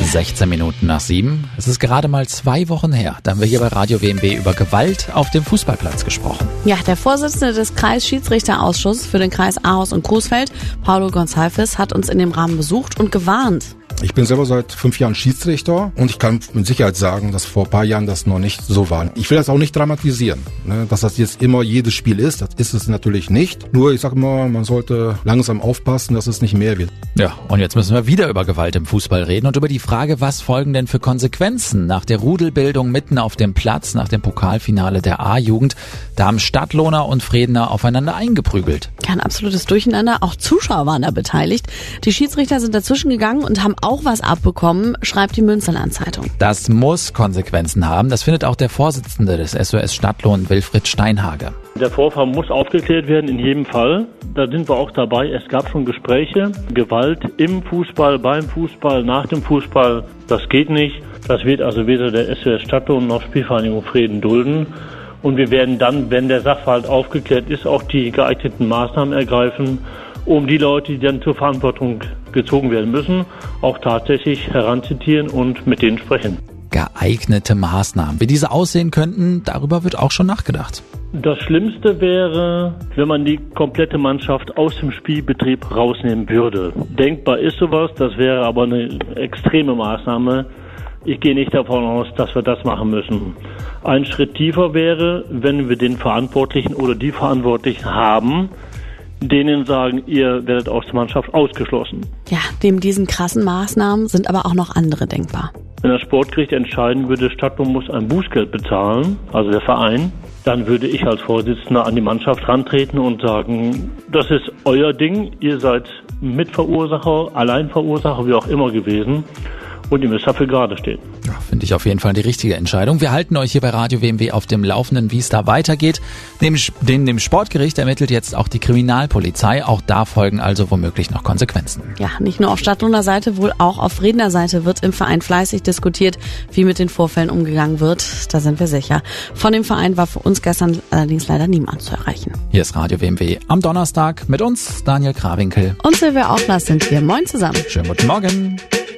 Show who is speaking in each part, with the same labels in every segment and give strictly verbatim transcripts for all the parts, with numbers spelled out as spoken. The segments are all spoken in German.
Speaker 1: sechzehn Minuten nach sieben. Es ist gerade mal zwei Wochen her, da haben wir hier bei Radio W M B über Gewalt auf dem Fußballplatz gesprochen.
Speaker 2: Ja, der Vorsitzende des Kreisschiedsrichterausschusses für den Kreis Ahaus und Coesfeld, Paulo Gonçalves, hat uns in dem Rahmen besucht und gewarnt.
Speaker 3: Ich bin selber seit fünf Jahren Schiedsrichter und ich kann mit Sicherheit sagen, dass vor ein paar Jahren das noch nicht so war. Ich will das auch nicht dramatisieren, ne? Dass das jetzt immer jedes Spiel ist, das ist es natürlich nicht. Nur ich sage immer, man sollte langsam aufpassen, dass es nicht mehr wird.
Speaker 1: Ja, und jetzt müssen wir wieder über Gewalt im Fußball reden und über die Frage, was folgen denn für Konsequenzen nach der Rudelbildung mitten auf dem Platz, nach dem Pokalfinale der A-Jugend. Da haben Stadtlohner und Fredener aufeinander eingeprügelt.
Speaker 2: Ja, ein absolutes Durcheinander. Auch Zuschauer waren da beteiligt. Die Schiedsrichter sind dazwischen gegangen und haben auch was abbekommen, schreibt die Münsterland-Zeitung.
Speaker 1: Das muss Konsequenzen haben. Das findet auch der Vorsitzende des S O S Stadtlohn, Wilfried Steinhage.
Speaker 4: Der Vorfall muss aufgeklärt werden, in jedem Fall. Da sind wir auch dabei. Es gab schon Gespräche. Gewalt im Fußball, beim Fußball, nach dem Fußball, das geht nicht. Das wird also weder der S O S Stadtlohn noch Spielvereinigung Frieden dulden. Und wir werden dann, wenn der Sachverhalt aufgeklärt ist, auch die geeigneten Maßnahmen ergreifen, um die Leute, die dann zur Verantwortung gezogen werden müssen, auch tatsächlich heranzitieren und mit denen sprechen.
Speaker 1: Geeignete Maßnahmen. Wie diese aussehen könnten, darüber wird auch schon nachgedacht.
Speaker 4: Das Schlimmste wäre, wenn man die komplette Mannschaft aus dem Spielbetrieb rausnehmen würde. Denkbar ist sowas, das wäre aber eine extreme Maßnahme. Ich gehe nicht davon aus, dass wir das machen müssen. Ein Schritt tiefer wäre, wenn wir den Verantwortlichen oder die Verantwortlichen haben, denen sagen, ihr werdet aus der Mannschaft ausgeschlossen.
Speaker 2: Ja, neben diesen krassen Maßnahmen sind aber auch noch andere denkbar.
Speaker 4: Wenn das Sportgericht entscheiden würde, Stadtlohn muss ein Bußgeld bezahlen, also der Verein, dann würde ich als Vorsitzender an die Mannschaft rantreten und sagen, das ist euer Ding, ihr seid Mitverursacher, Alleinverursacher, wie auch immer gewesen. Und ihr müsst dafür gerade stehen.
Speaker 1: Ja, finde ich auf jeden Fall die richtige Entscheidung. Wir halten euch hier bei Radio W M B auf dem Laufenden, wie es da weitergeht. Neben dem, dem Sportgericht ermittelt jetzt auch die Kriminalpolizei. Auch da folgen also womöglich noch Konsequenzen.
Speaker 2: Ja, nicht nur auf Stadtlohner Seite, wohl auch auf Redner Seite wird im Verein fleißig diskutiert, wie mit den Vorfällen umgegangen wird. Da sind wir sicher. Von dem Verein war für uns gestern allerdings leider niemand zu erreichen.
Speaker 1: Hier ist Radio W M B am Donnerstag mit uns, Daniel Krawinkel.
Speaker 2: Und Silvia Auflass sind wir. Moin zusammen.
Speaker 1: Schönen guten Morgen.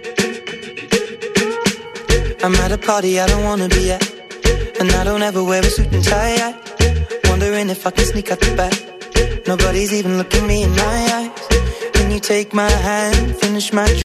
Speaker 5: I'm at a party I don't wanna be at, and I don't ever wear a suit and tie. I wondering if I can sneak out the back. Nobody's even looking me in my eyes. Can you take my hand, finish my